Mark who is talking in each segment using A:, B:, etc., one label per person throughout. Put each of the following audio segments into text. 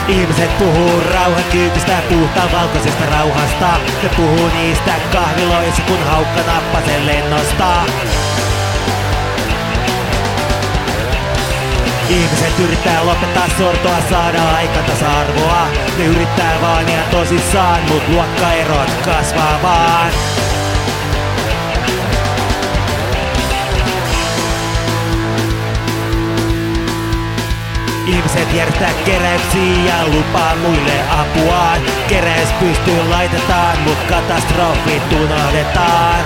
A: Ihmiset puhuu rauhankyytistä, puhtaan valkoisesta rauhasta. Ne puhuu niistä kahviloissa, kun haukka nappasen lennosta. Ihmiset yrittää lopettaa sortoa, saada aikaan tasa-arvoa. Ne yrittää vaan ihan tosissaan, mut luokkaerot kasvaa vaan. Ihmiset järjestää keräyksiä ja lupaa muille apuaan. Keräys pystyyn laitetaan, mut katastrofit unohdetaan.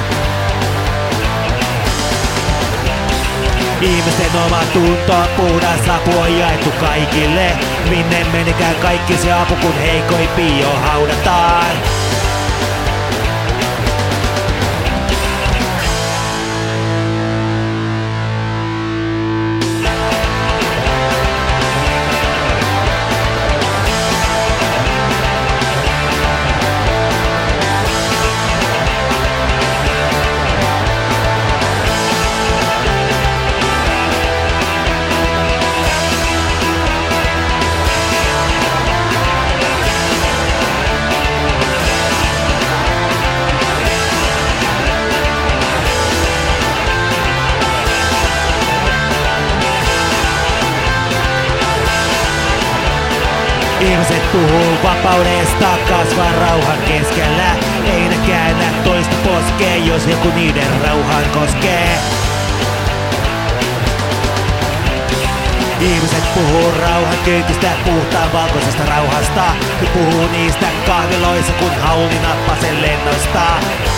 A: Ihmisten oma tunto on puhdas, apu on jaettu kaikille. Minne menikään kaikki se apu, kun heikoimpia jo haudataan. Ihmiset puhuu vapaudesta, kasvaa rauhan keskellä. Ei ne käännä toista poskeen, jos joku niiden rauhaan koskee. Ihmiset puhuu rauhankyytistä, puhtaan valkoisesta rauhasta. Ne puhuu niistä kahviloissa, kun hauli nappasen lennosta.